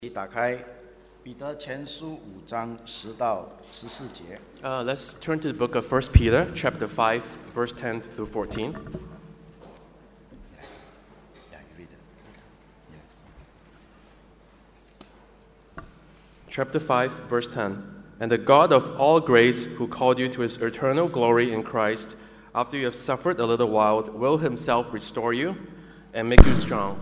打开彼得前书5章10到14节。 Let's turn to the book of 1 Peter, chapter 5, verse 10 through 14. Chapter 5, verse 10. And the God of all grace, who called you to his eternal glory in Christ, after you have suffered a little while, will himself restore you and make you strong,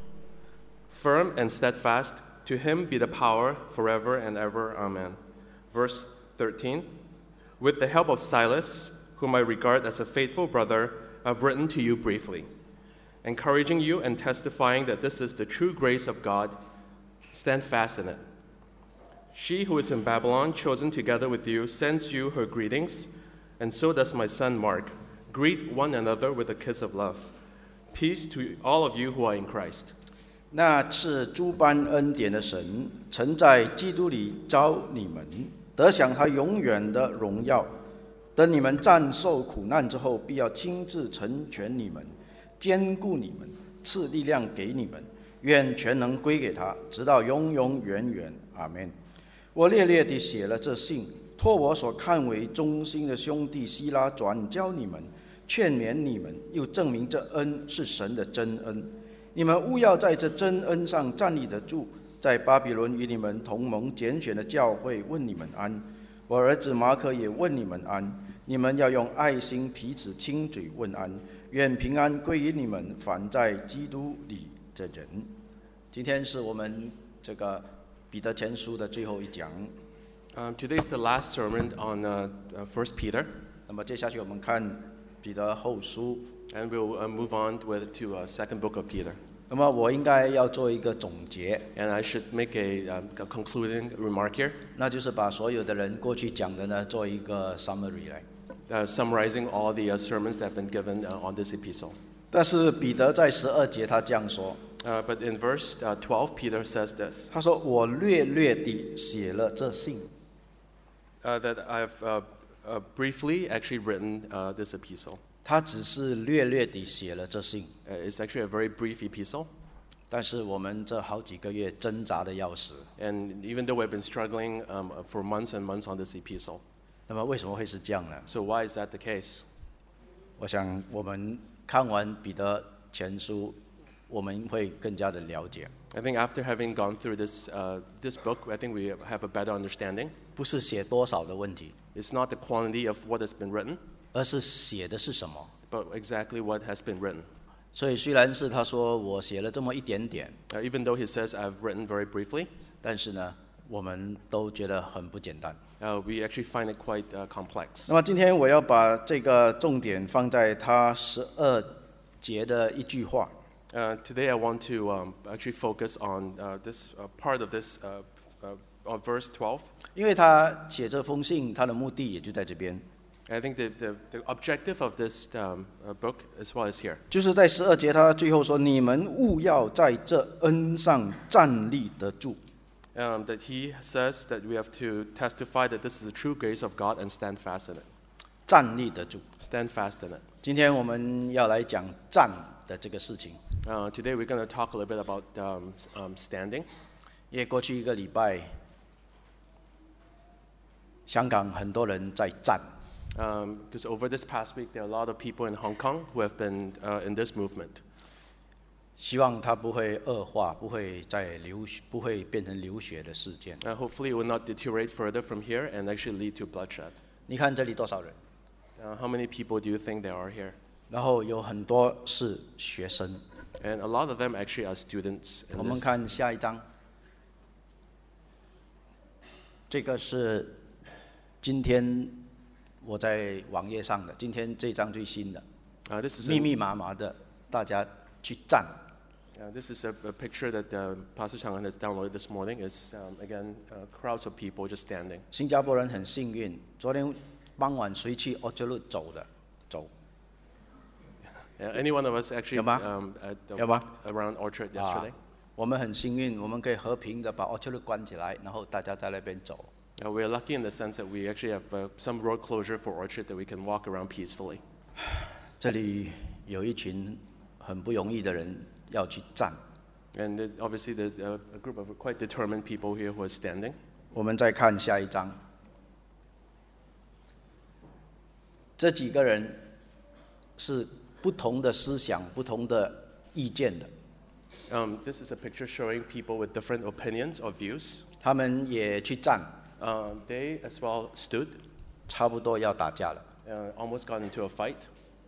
firm and steadfast. To him be the power forever and ever. Amen. Verse 13. With the help of Silas, whom I regard as a faithful brother, I've written to you briefly, encouraging you and testifying that this is the true grace of God. Stand fast in it. She who is in Babylon, chosen together with you, sends you her greetings, and so does my son Mark. Greet one another with a kiss of love. Peace to all of you who are in Christ. 那赐诸般恩典的神，曾在基督里召你们，得享他永远的荣耀。等你们战受苦难之后，必要亲自成全你们，坚固你们，赐力量给你们。愿全能归给他，直到永永远远。阿们。我烈烈地写了这信，托我所看为忠心的兄弟希拉转交你们，劝勉你们，又证明这恩是神的真恩。你们务要在这真恩上站立得住，在巴比伦与你们同盟拣选的教会问你们安。我儿子马可也问你们安。你们要用爱心彼此亲嘴问安。愿平安归于你们，凡在基督里的人。今天是我们这个彼得前书的最后一讲。 Today is the last sermon on 1 Peter. 那么接下去我们看彼得后书。 And we'll move on to second book of Peter. 那么我应该要做一个总结。 And I should make a concluding remark here. 那就是把所有的人过去讲的呢，做一个 summary 来。 Summarizing all the sermons that have been given on this epistle. 但是彼得在12节他这样说。 But in verse 12, Peter says this. 他说：“我略略地写了这信。” That I've briefly actually written this epistle. 他只是略略地写了这信。 It's actually a very brief epistle. 但是我们这好几个月挣扎的要死。 And even though we've been struggling for months and months on this epistle. 那么为什么会是这样呢？ So why is that the case? 我想我们看完彼得前书，我们会更加的了解。 I think after having gone through this book, I think we have a better understanding. 不是写多少的问题。 It's not the quantity of what has been written. 而是写的是什么 But exactly what has been written. 所以虽然是他说我写了这么一点点 Even though he says I've written very briefly. 但是呢我们都觉得很不简单 We actually find it quite complex. 那么今天我要把这个重点放在他12节的一句话 Today I want to actually focus on this part of this verse 12. 因为他写这封信他的目的也就在这边 I think the objective of this book as well is here. 就是在12节他最后说你们务要在这恩上站立得住 That he says that we have to testify that this is the true grace of God and stand fast in it. 站立得住 Stand fast in it. 今天我们要来讲站的这个事情 Today we're going to talk a little bit about standing. 因为过去一个礼拜香港很多人在站 Because over this past week, there are a lot of people in Hong Kong who have been in this movement. 希望它不会恶化，不会变成流血的事件。 Hopefully, it will not deteriorate further from here and actually lead to bloodshed. 你看这里多少人？ How many people do you think there are here? 然后有很多是学生。 And a lot of them actually are students. 我们看下一章，这个是今天我在网页上的，今天这张最新的，密密麻麻的，大家去站。 This is a picture that Pastor Chang has downloaded this morning. It's again crowds of people just standing. 新加坡人很幸运，昨天傍晚谁去奥特路走？ Any one of us actually around Orchard yesterday. 我们很幸运，我们可以和平的把奥特路关起来，然后大家在那边走。 We are lucky in the sense that we actually have some road closure for Orchard that we can walk around peacefully. 这里有一群很不容易的人要去站。 And obviously, there's a group of quite determined people here who are standing. 我们再看下一章，这几个人是不同的思想、不同的意见的。 This is a picture showing people with different opinions or views. 他们也去站， They as well stood, 差不多要打架了。 almost got into a fight.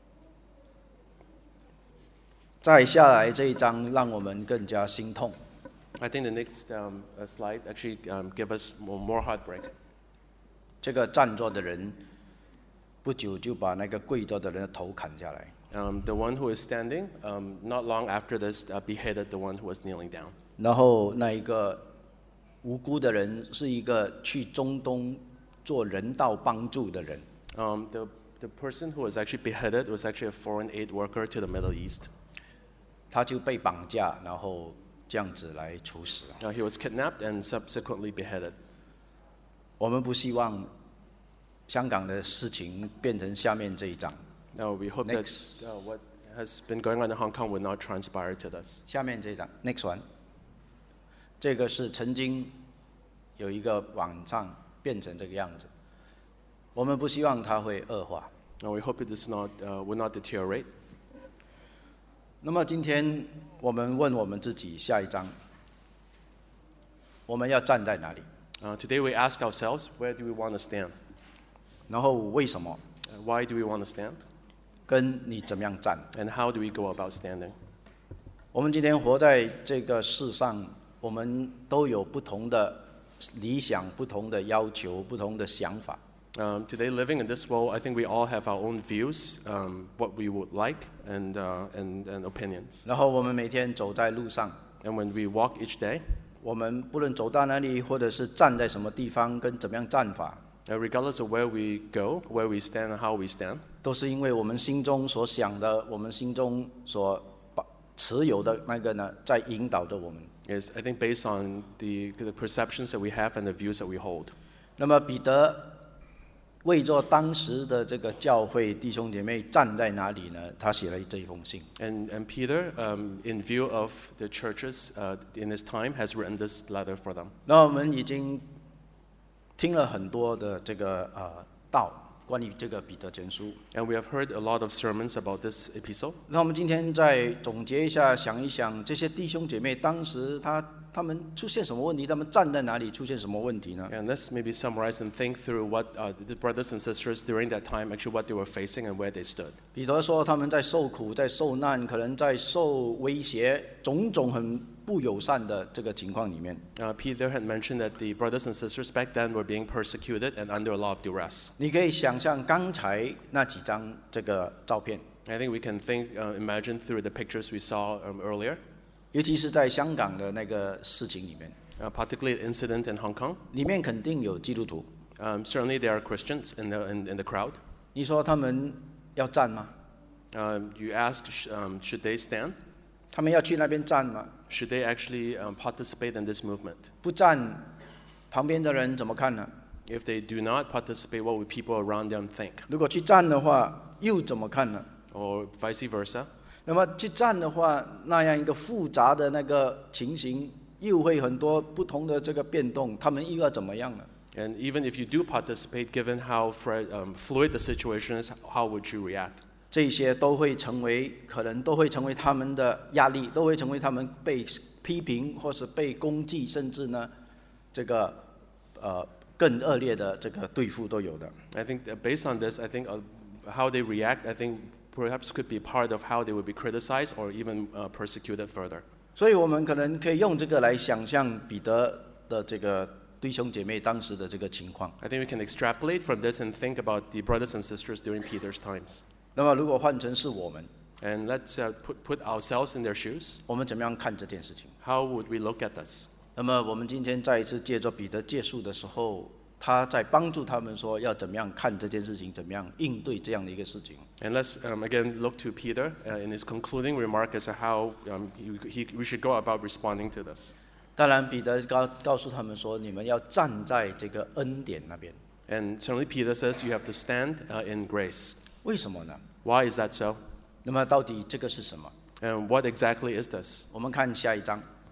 再下来这一章，让我们更加心痛。 I think the next slide actually give us more heartbreak. 这个站着的人，不久就把那个跪着的人的头砍下来。 The one who is standing, not long after this, beheaded the one who was kneeling down. 然后那一个无辜的人是一个去中东做人道帮助的人。 The person who was actually beheaded was actually a foreign aid worker to the Middle East. 他就被绑架，然后这样子来处死。 He was kidnapped and subsequently beheaded. 我们不希望香港的事情变成下面这一章。 Now we hope that what has been going on in Hong Kong will not transpire to this. 下面这一章 ，next one， 这个是曾经有一个晚上变成这个样子，我们不希望它会恶化。 Now we hope it will not deteriorate. 那么今天我们问我们自己，下一章我们要站在哪里？ Today we ask ourselves, where do we want to stand? 然后为什么？ Why do we want to stand? 跟你怎么样站？ And how do we go about standing? 我们今天活在这个世上，我们都有不同的理想、不同的要求、不同的想法。 Today, living in this world, I think we all have our own views, what we would like, and opinions. 然后我们每天走在路上， And when we walk each day, 我们不论走到哪里，或者是站在什么地方，跟怎么样站法， regardless of where we go, where we stand, and how we stand, 都是因为我们心中所想的，我们心中所持有的那个呢，在引导着我们。 is I think based on the perceptions that we have and the views that we hold. 那么彼得为着当时的这个教会弟兄姐妹站在哪里呢？他写了这一封信。 And Peter, in view of the churches in his time, has written this letter for them. 那我们已经听了很多的这个道，关于这个彼得前书。 And we have heard a lot of sermons about this epistle. 那我们今天再总结一下，想一想这些弟兄姐妹当时他们出现什么问题，他们站在哪里出现什么问题呢？ And let's maybe summarize and think through what the brothers and sisters during that time, actually what they were facing and where they stood. 彼得说他们在受苦，在受难，可能在受威胁，种种很不友善的这个情况里面。 Peter had mentioned that the brothers and sisters back then were being persecuted and under a lot of duress. 你可以想象刚才那几张这个照片， I think we can imagine through the pictures we saw earlier, 尤其是在香港的那个事情里面， particularly the incident in Hong Kong. 里面肯定有基督徒。 Certainly there are Christians in the crowd. 你说他们要站吗？ You ask, should they stand? 他们要去那边站吗？ Should they actually participate in this movement? 不站，旁边的人怎么看呢？ If they do not participate, what would people around them think? 如果去站的话，又怎么看呢？ Or vice versa? 那么去站的话，那样一个复杂的那个情形，又会很多不同的这个变动，他们又要怎么样呢？ And even if you do participate, given how fluid the situation is, how would you react? 这些都会成为，可能都会成为他们的压力，都会成为他们被批评或是被攻击，甚至呢，这个更恶劣的这个对付都有的。 I think that based on this, I think how they react, I think perhaps could be part of how they would be criticized or even persecuted further. 所以我们可能可以用这个来想象彼得的这个弟兄姐妹当时的这个情况。 I think we can extrapolate from this and think about the brothers and sisters during Peter's times. 那么如果换成是我们， And let's put ourselves in their shoes. 我们怎么样看这件事情？ How would we look at this? 那么我们今天再一次借着彼得借述的时候，他在帮助他们说要怎么样看这件事情，怎么样应对这样的一个事情。 And let's again look to Peter in his concluding remark as to how we should go about responding to this. 当然，彼得告诉他们说，你们要站在这个恩典那边。 And certainly Peter says you have to stand in grace. 为什么呢？ Why is that so? 那么到底这个是什么？ And what exactly is this? 我们看下一章。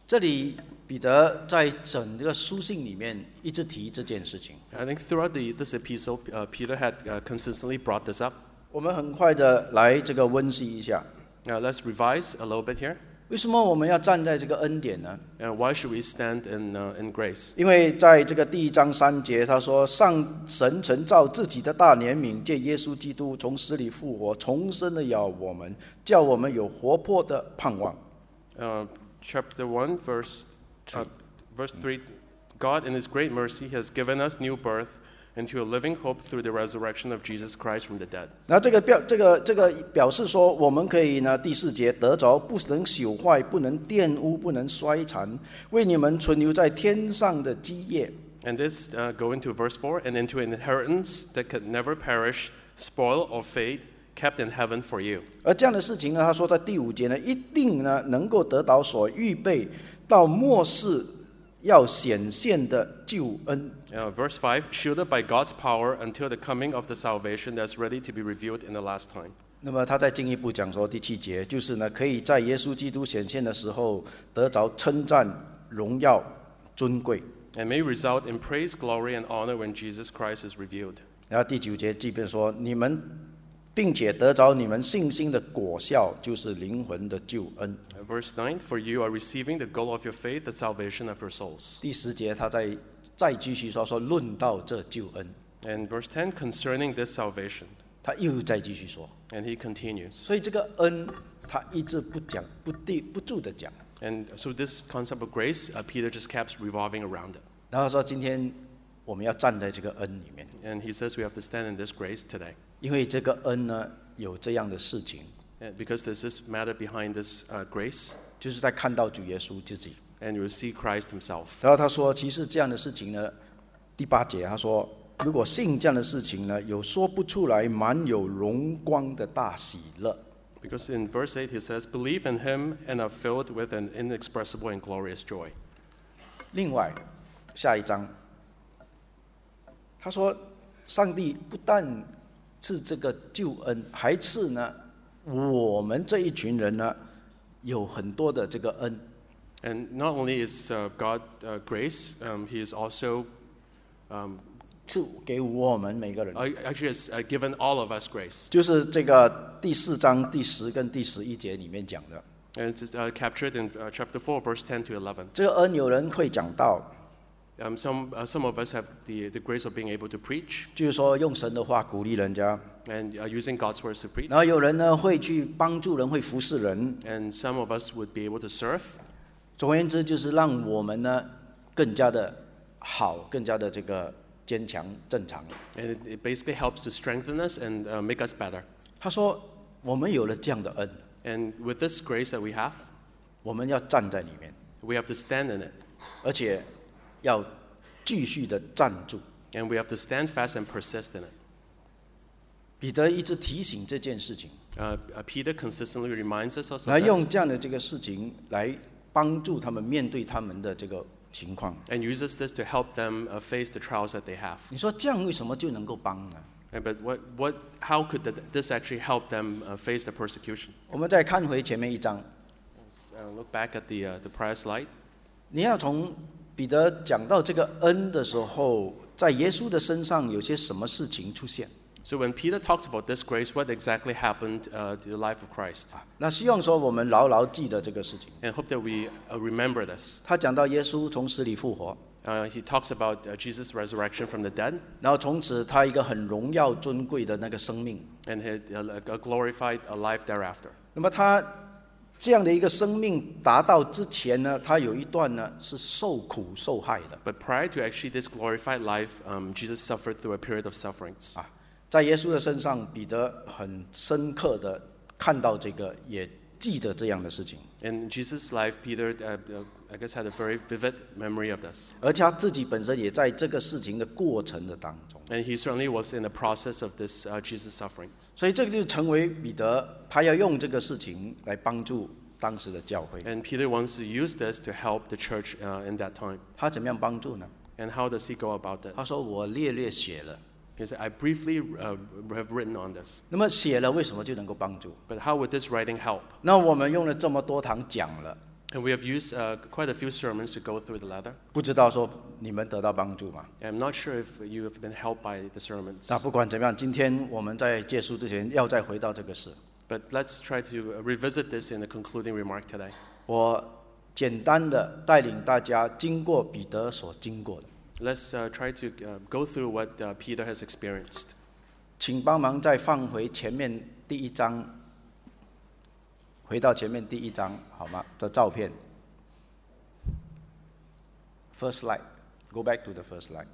这里彼得在整个书信里面一直提这件事情。 I think throughout this epistle, Peter had consistently brought this up. 我们很快的来这个温习一下， Let's revise a little bit here. 为什么我们要站在这个恩典呢？ Why should we stand in grace? 因为在这个第1章3节，他说：“上神曾照自己的大怜悯，借耶稣基督从死里复活，重生了要我们，叫我们有活泼的盼望。” Chapter 1, verse 3. God, in His great mercy, has given us new birth into a living hope through the resurrection of Jesus Christ from the dead. 那这个表示说，我们可以呢，第4节得着不能朽坏、不能玷污、不能衰残，为你们存留在天上的基业。 And this go into verse 4, and into an inheritance that could never perish, spoil or fade, kept in heaven for you. 而这样的事情呢，他说在第5节呢，一定呢能够得到所预备到末世要显现的救恩。 Verse 5, shielded by God's power until the coming of the salvation that's ready to be revealed in the last time. 那么他再进一步讲说，第7节就是呢，可以在耶稣基督显现的时候得着称赞、荣耀、尊贵。 And may result in praise, glory, and honor when Jesus Christ is revealed. 然后第9节即便说你们，并且得着你们信心的果效，就是灵魂的救恩。 Verse 9, for you are receiving the goal of your faith, the salvation of your souls. 第10节他再继续说论到这救恩， And verse 10, concerning this salvation. 他又再继续说， And he continues. 所以这个恩他一直不住的讲。 And so this concept of grace, Peter just keeps revolving around it. 然后说今天我们要站在这个恩里面， And he says we have to stand in this grace today. 因为这个恩呢有这样的事情， And because there's this matter behind this grace, 就是在看到主耶稣自己。 and you will see Christ himself. 然后他说，其实这样的事情呢，第8节他说，如果信这样的事情呢，有说不出来满有荣光的大喜乐。 Because in verse 8 he says, believe in him and are filled with an inexpressible and glorious joy. 另外，下一章，他说，上帝不但赐这个救恩，还赐呢我们这一群人呢有很多的这个恩。 And not only is God grace, he is also 赐给我们每个人， actually has given all of us grace. 就是这个第4章第10跟第11节里面讲的。 And it's captured in chapter 4, verse 10 to 11. 这个恩有人会讲到， Some of us have the grace of being able to preach 就是说用神的话鼓励人家， and using God's words to preach. 然后有人呢会去帮助人，会服侍人。 And some of us would be able to serve. 总而言之，就是让我们呢更加的好，更加的这个坚强正常。 And it basically helps to strengthen us and make us better. 他说，我们有了这样的恩， And with this grace that we have, 我们要站在里面， we have to stand in it. 而且要继续的站住。 And we have to stand fast and persist in it. 彼得一直提醒这件事情， Peter consistently reminds us of 来用 this 这样的这个事情来帮助他们面对他们的这个情况。 and uses this to help them face the trials that they have. 你说这样为什么就能够帮呢？ But how could this actually help them face the persecution? 我们再看回前面1章， Look back at the prior slide. 你要从彼得讲到这个恩的时候，在耶稣的身上有些什么事情出现？ So when Peter talks about this grace, what exactly happened to the life of Christ? 那希望说我们牢牢记得这个事情。 And hope that we remember this. 他讲到耶稣从死里复活， He talks about Jesus' resurrection from the dead 然后从此他一个很荣耀尊贵的那个生命。 and a glorified life thereafter. 那么他这样的一个生命达到之前呢，他有一段呢是受苦受害的。 But prior to actually this glorified life, Jesus suffered through a period of sufferings. 在耶稣的身上，彼得很深刻的看到这个，也记得这样的事情。 In Jesus' life, Peter, I guess, had a very vivid memory of this. 而且他自己本身也在这个事情的过程的当中， And he certainly was in the process of this Jesus' sufferings. 所以这个就成为彼得他要用这个事情来帮助当时的教会。 And Peter wants to use this to help the church in that time. 他怎么样帮助呢？ And how does he go about it? 他说：“我略写了。” He said, I briefly have written on this. 那么写了为什么就能够帮助？ But how would this writing help? 那我们用了这么多堂讲了， And we have used quite a few sermons to go through the letter. 不知道说你们得到帮助吗？ I'm not sure if you have been helped by the sermons. 那不管怎么样，今天我们在结束之前要再回到这个事。 But let's try to revisit this in the concluding remark today. 我简单的带领大家经过彼得所经过的， Let's try to go through what Peter has experienced. 请帮忙再放回前面第一章，回到前面第一章好吗？这照片 ，first slide, go back to the first slide。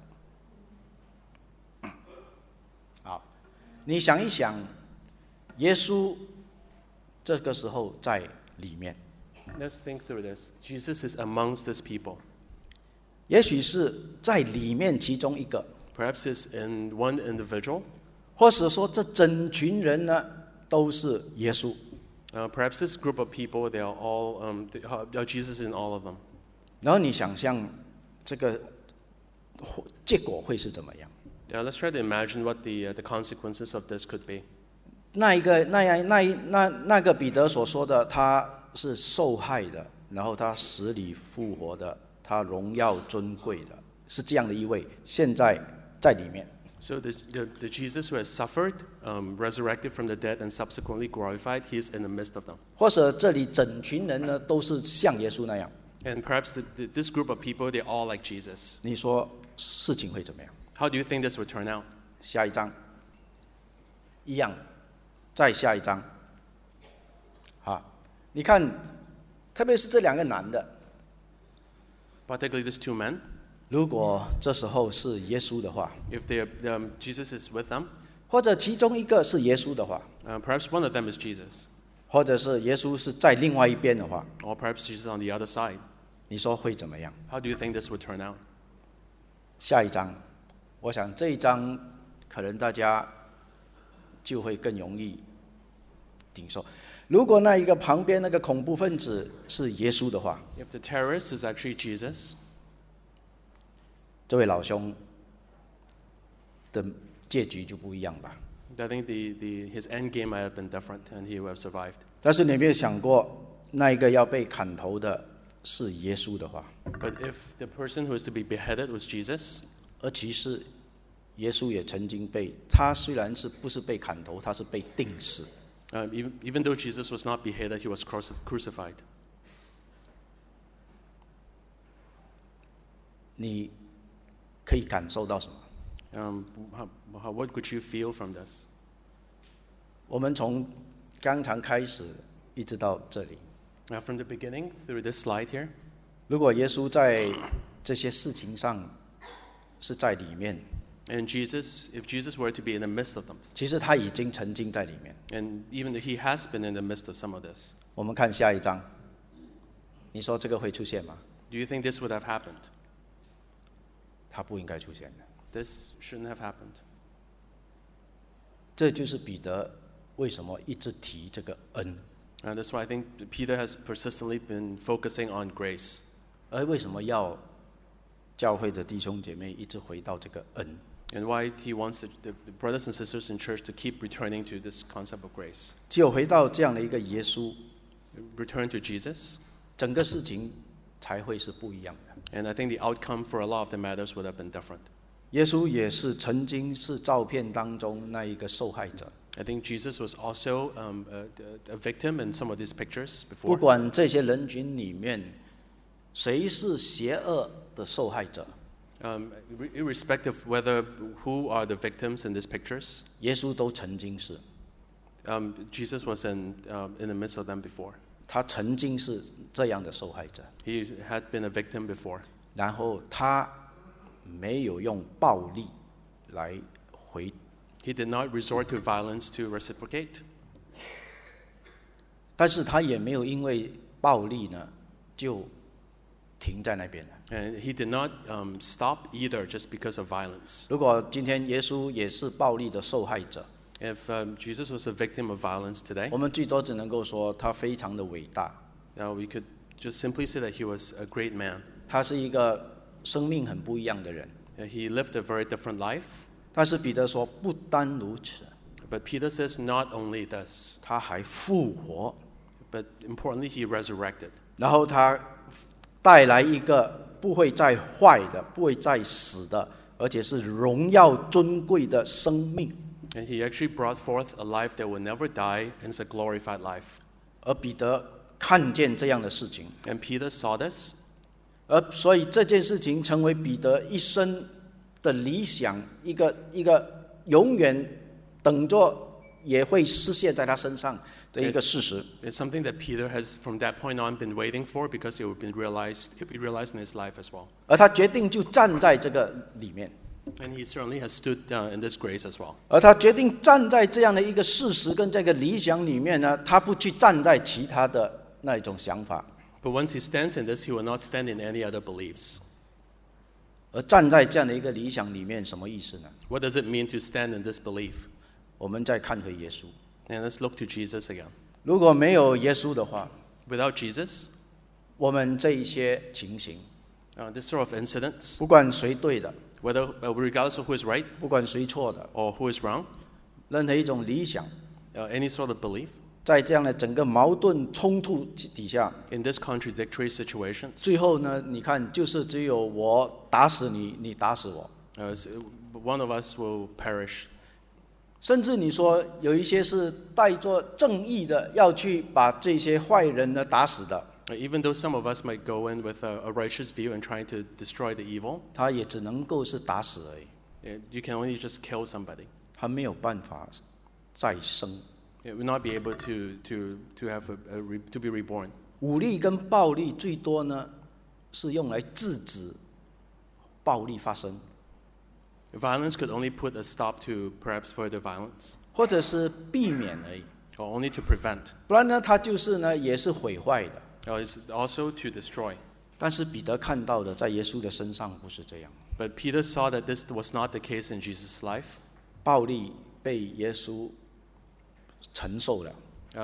好，你想一想，耶稣这个时候在里面， Let's think through this. Jesus is amongst these people. 也许是在里面其中一个， Perhaps it's in one individual. 或者说这整群人呢都是耶稣。 Perhaps this group of people, they are all Jesus in all of them. 然后你想象这个结果会是怎么样？ Let's try to imagine what the consequences of this could be. 那个彼得所说的，他是受害的，然后他死里复活的，他荣耀尊贵的，是这样的一位，现在在里面。 So the Jesus who has suffered, resurrected from the dead, and subsequently glorified, he is in the midst of them. 或者这里整群人呢都是像耶稣那样， And perhaps this group of people, they're all like Jesus. 你说事情会怎么样？ How do you think this would turn out? 下一章一样，再下一章，好，你看，特别是这两个男的， Particularly these two men. 如果这时候是耶稣的话， If Jesus is with them, 或者其中一个是耶稣的话， perhaps one of them is Jesus. 或者是耶稣是在另外一边的话， Or perhaps Jesus on the other side. 你说会怎么样？ How do you think this would turn out? 下一章，我想这一章可能大家就会更容易顶受。如果那一个旁边那个恐怖分子是耶稣的话， If the terrorist is actually Jesus, 这位老兄的结局就不一样吧。 I think his end game might have been different, and he would have survived. 但是你有没有想过，那一个要被砍头的是耶稣的话， But if the person who is to be beheaded was Jesus, 而其实耶稣也曾经被，他虽然是不是被砍头，他是被钉死。 even though Jesus was not beheaded, he was crucified. 你可以感受到什么？ What could you feel from this? 我们从刚才开始一直到这里， From the beginning through this slide here, 如果耶稣在这些事情上是在里面， and if Jesus were to be in the midst of them, 其实他已经曾经在里面。 and even he has been in the midst of some of this, 我们看下一章，你说这个会出现吗？ do you think this would have happened? 他不应该出现的。 This shouldn't have happened. 这就是彼得为什么一直提这个恩， And that's why I think Peter has persistently been focusing on grace. 而为什么要教会的弟兄姐妹一直回到这个恩？ And why he wants the brothers and sisters in church to keep returning to this concept of grace. 只有回到这样的一个耶稣， Return to Jesus, 整个事情才会是不一样的。 and I think the outcome for a lot of the matters would have been different. 耶稣也是曾经是照片当中那一个受害者， I think Jesus was also a victim in some of these pictures 不 before. 管这些人群里面谁是邪恶的受害者， Irrespective of who are the victims in these pictures, 耶稣都曾经是， Jesus was in the midst of them before. 他曾经是这样的受害者， He had been a victim before. 然后他没有用暴力来回， He did not resort to violence to reciprocate, 但是他也没有因为暴力呢就停在那边了。 and he did not stop either just because of violence. 如果今天耶稣也是暴力的受害者， If Jesus was a victim of violence today, 我们最多只能够说他非常的伟大， we could just simply say that he was a great man. 他是一个生命很不一样的人。 He lived a very different life. 但是彼得说，不单如此， But Peter says not only this, 他还复活。 but importantly, he resurrected. 然后他带来一个不会再坏的、不会再死的，而且是荣耀尊贵的生命。 And he actually brought forth a life that will never die, and it's a glorified life. 而彼得看见这样的事情， And Peter saw this, 而所以这件事情成为彼得一生的理想，一个永远等着也会实现在他身上的一个事实。 it's something that Peter has from that point on been waiting for because it would be realized in his life as well. 而他决定就站在这个里面， And he certainly has stood in this grace as well. 而他决定站在这样的一个事实跟这个理想里面呢，他不去站在其他的那一种想法， But once he stands in this, he will not stand in any other beliefs. 而站在这样的一个理想里面，什么意思呢？ What does it mean to stand in this belief? 我们再看回耶稣， And let's look to Jesus again. 如果没有耶稣的话， Without Jesus, 我们这一些情形， this sort of incidents, 不管谁对的， whether regardless of who is right 不管谁错的， or who is wrong, 任何一种理想， any sort of belief, 在这样的整个矛盾冲突底下， in this contradictory situations, 最后呢，你看，就是只有我打死你，你打死我。 one of us will perish. 甚至你说有一些是带着正义的，要去把这些坏人呢打死的， Even though some of us might go in with a righteous view and trying to destroy the evil, 他也只能够是打死而已， you can only just kill somebody. 他没有办法再生。 It will not be able to have to be reborn. 武力跟暴力最多呢，是用来制止暴力发生， Violence could only put a stop to perhaps further violence, 或者是避免而已。 or only to prevent. 不然呢，他就是呢，也是毁坏的。 It's also to destroy. 但是彼得看到的，在耶稣的身上不是这样， But Peter saw that this was not the case in Jesus' life. 暴力被耶稣承受了，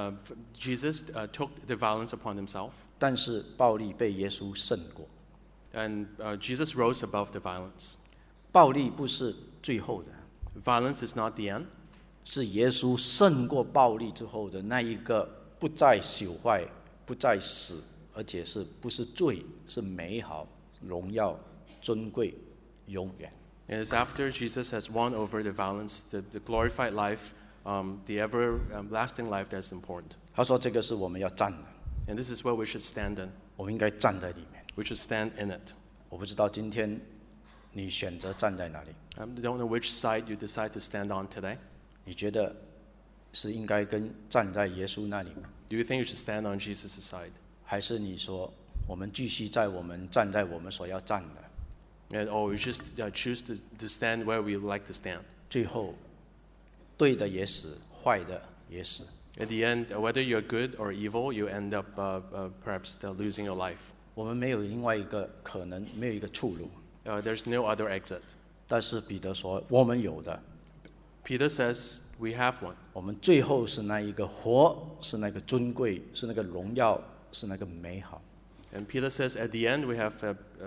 Jesus took the violence upon himself, 但是暴力被耶稣胜过。 and Jesus rose above the violence. 暴力不是最后的， Violence is not the end. 是耶稣胜过暴力之后的那一个不再朽坏、不再死，而且是不是罪，是美好、荣耀、尊贵、永远。 It is after Jesus has won over the violence, the glorified life, the everlasting life that's important. 他说这个是我们要站的， And this is where we should stand in. 我们应该站在里面。 We should stand in it. 我不知道今天你选择站在哪里， I don't know which side you decide to stand on today. 你觉得是应该跟站在耶稣那里吗？ Do you think you should stand on Jesus' side? 还是你说我们继续在我们站在我们所要站的， Or you just choose to stand where we like to stand? 最后对的也死，坏的也死。 At the end, whether you're good or evil, you end up perhaps losing your life. 我们没有另外一个可能，没有一个出路。 There's no other exit. 但是彼得说，我们有的， Peter says we have one. 我们最后是那一个活，是那个尊贵，是那个荣耀，是那个美好。 And Peter says at the end we have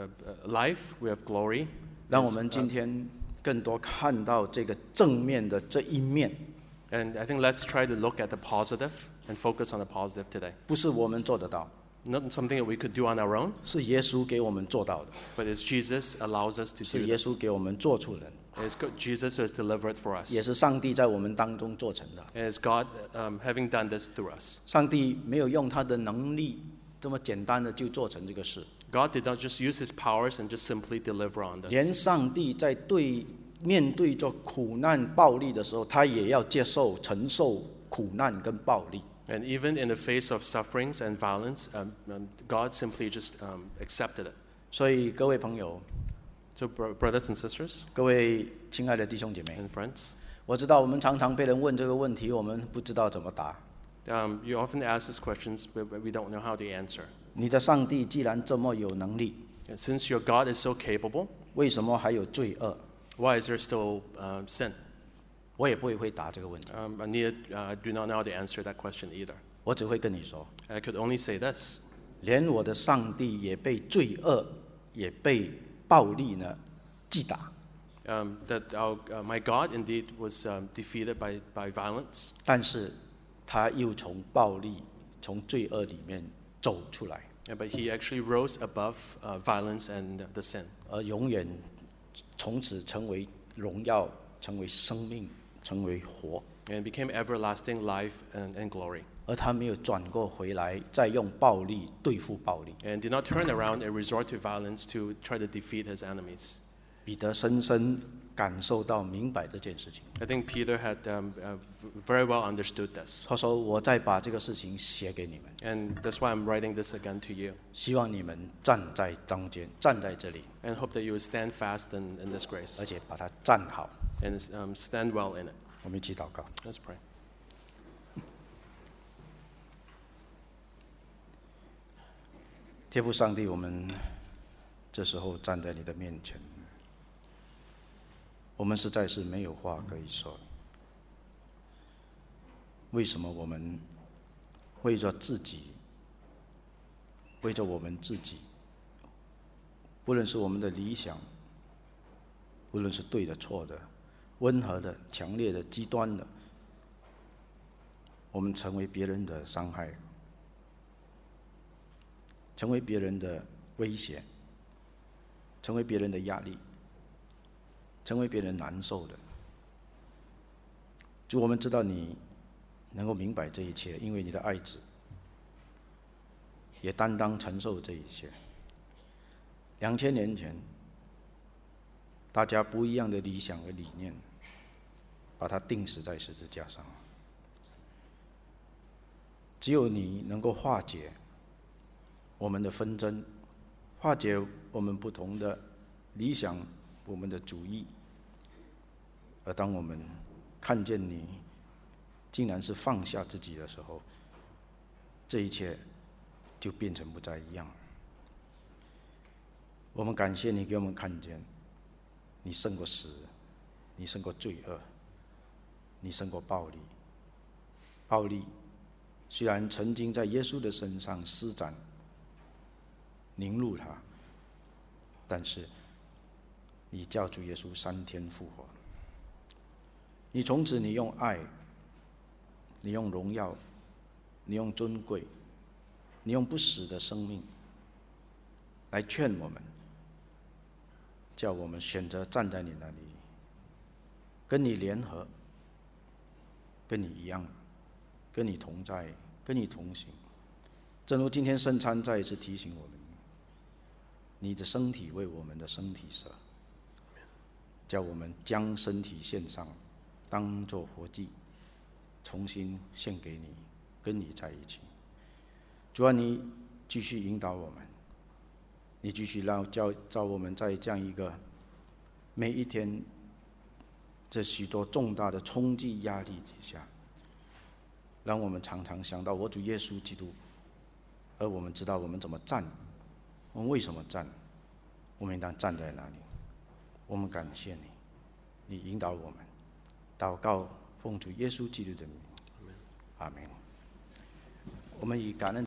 life, we have glory. 让我们今天更多看到这个正面的这一面， And I think let's try to look at the positive and focus on the positive today. 不是我们做得到， Not something that we could do on our own, 是耶稣给我们做到的， but it's Jesus allows us to 是 do 耶 this. 稣给我们做出人， It's Jesus who has delivered for us. 也是上帝在我们当中做成的。 And it's God having done this through us. 上帝没有用他的能力这么简单的就做成这个事， God did not just use his powers and just simply deliver on 连 this. 上帝在面对着苦难、暴力的时候，他也要承受苦难跟暴力。 And even in the face of sufferings and violence, God simply just accepted it. 所以各位朋友， So brothers and sisters 各位亲爱的弟兄姐妹， and friends, 我知道我们常常被人问这个问题，我们不知道怎么答。 you often ask these questions, but we don't know how to answer. 你的上帝既然这么有能力， And since your God is so capable, 为什么还有罪恶？ why is there still sin? 我也不会答这个问题， I do not know how to answer that question either. 我只会跟你说， I could only say this. 连我的上帝也被罪恶，也被暴力呢击打， That my God indeed was defeated by violence, 但是他又从暴力、从罪恶里面走出来。 but he actually rose above violence and the sin. 而永远从此成为荣耀，成为生命，成为活。 And became everlasting life and glory. 而他没有转过回来，再用暴力对付暴力。 And did not turn around and resort to violence to try to defeat his enemies. 彼得深深感受到、明白这件事情。 I think Peter had very well understood this. 他说：“我再把这个事情写给你们， And that's why I'm writing this again to you. 希望你们站在中间，站在这里， And hope that you will stand fast in this grace. 而且把它站好。” And stand well in it. 我们一起祷告。 Let's pray. 天父上帝，我们这时候站在你的面前，我们实在是没有话可以说。为什么我们为着自己，为着我们自己，不论是我们的理想，无论是对的、错的、温和的、强烈的、极端的，我们成为别人的伤害，成为别人的威胁，成为别人的压力，成为别人难受的。主，我们知道你能够明白这一切，因为你的爱子也担当承受这一切。2000年前，大家不一样的理想和理念，把他钉死在十字架上。只有你能够化解我们的纷争，化解我们不同的理想，我们的主义。而当我们看见你竟然是放下自己的时候，这一切就变成不再一样。我们感谢你给我们看见，你胜过死，你胜过罪恶，你胜过暴力。暴力虽然曾经在耶稣的身上施展，凝露他，但是你叫主耶稣3天复活。你从此你用爱，你用荣耀，你用尊贵，你用不死的生命来劝我们，叫我们选择站在你那里，跟你联合，跟你一样，跟你同在，跟你同行。正如今天圣餐再一次提醒我们，你的身体为我们的身体舍，叫我们将身体献上，当作活祭，重新献给你，跟你在一起。主啊，你继续引导我们，你继续叫我们在这样一个每一天这许多重大的冲击压力底下，让我们常常想到我主耶稣基督，而我们知道我们怎么站，我们为什么站，我们应当站在哪里。我们感谢你，你引导我们。祷告奉主耶稣基督的名，阿门。我们以感恩。